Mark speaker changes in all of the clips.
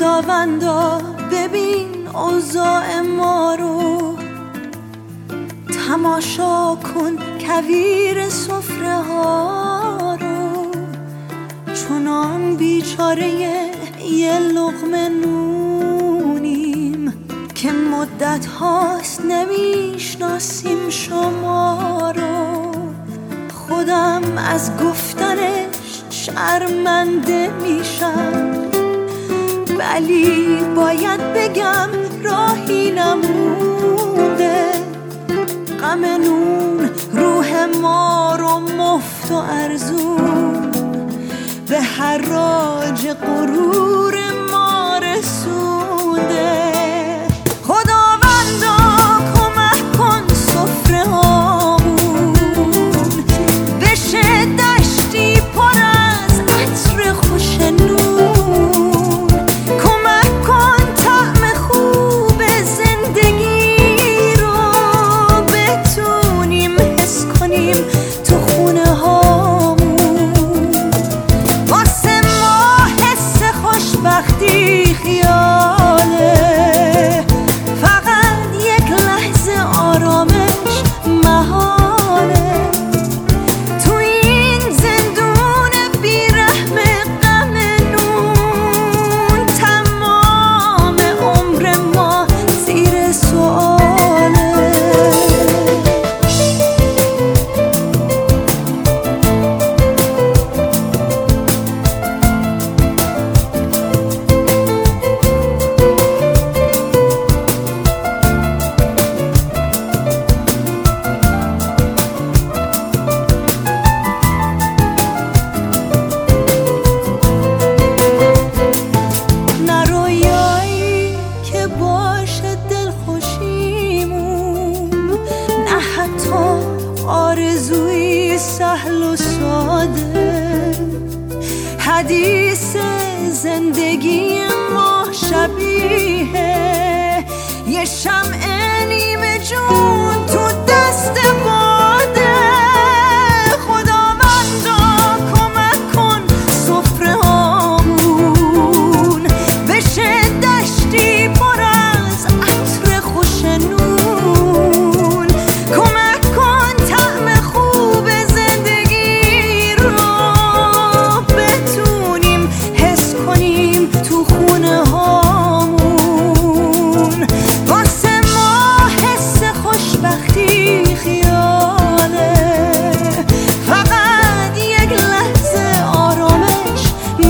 Speaker 1: خداوندا ببین اوضاع ما رو، تماشا کن کویر سفره ها رو، چونان بیچاره یه لقمه نونیم که مدت هاست نمیشناسیم شما رو. خودم از گفتنش شرمنده میشم، ولی باید بگم راهی نمونده. غم نون روح ما رو مفت و ارزون به حراج غرور ما رسونده. خداوندا کمک کن سفره هامون بشه دشتی پر از عطر خوش نون. کمک کن طعم خوب زندگی رو بتونیم حس کنیم تو خونه هامون. واسه ما حس خوشبختی خیاله، فقط یک لحظه آرامش محاله. تو این زندون بیرحم غم نون تمام عمر ما زیر سؤاله. نه رویایی که باشه دلخوشیمون، نه حتی آرزوی سهل و ساده. حدیث زندگی ما شبیه یه شمع نیمه جون تو دست باده. خداوندا کمک کن سفره هامون بشه دشتی پر از عطر خوش نون. کمک کن طعم خوب زندگی رو بتونیم حس کنیم تو خونه هامون. واسه ما حس خوشبختی خیاله، فقط یک لحظه آرامش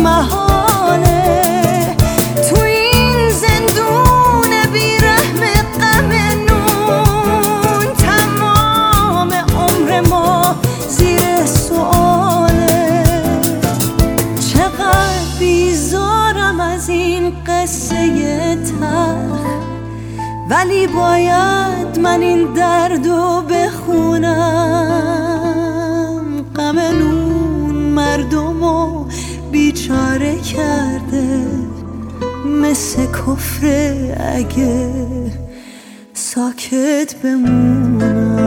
Speaker 1: محاله. تو این زندون بیرحم غم نون تمام عمر ما زیر سؤاله. چقدر بیزارم از این قصه تلخ، ولی باید من این دردو بخونم. غم نون مردمو بیچاره کرده، مثل کفر اگه ساکت بمونم.